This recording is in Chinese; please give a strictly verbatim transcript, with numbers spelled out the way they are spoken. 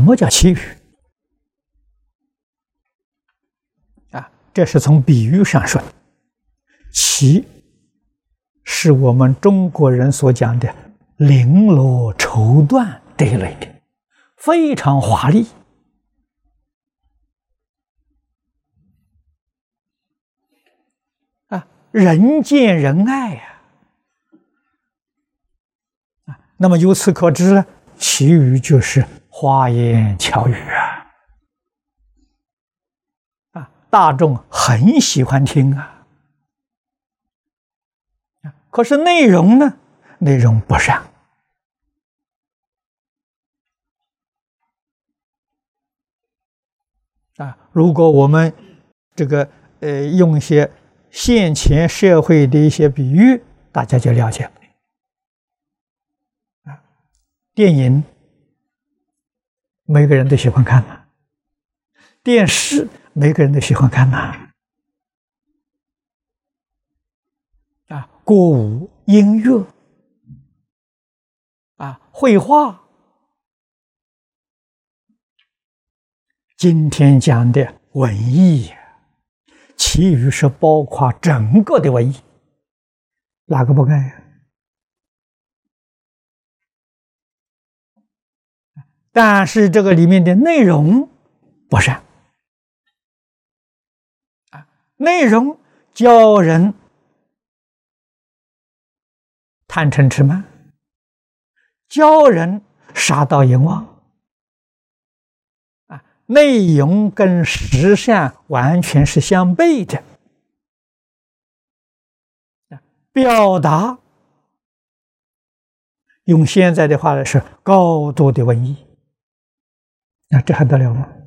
么叫奇语？啊，这是从比喻上说的。奇是我们中国人所讲的绫罗绸缎这一类的，非常华丽。啊，人见人爱呀！啊，那么由此可知呢，奇语就是花言巧语啊！啊，大众很喜欢听啊。可是内容呢？内容不善。啊，如果我们这个呃用一些现前社会的一些比喻，大家就了解了。啊，电影每个人都喜欢看呐，电视每个人都喜欢看呐。啊，歌舞、音乐，啊，绘画，今天讲的文艺，其余是包括整个的文艺，哪个不干呀？但是这个里面的内容不善，啊，内容教人贪嗔痴慢，教人杀盗淫妄，啊，内容跟实相完全是相悖的，表达用现在的话来说，高度的文艺，那这还得了吗？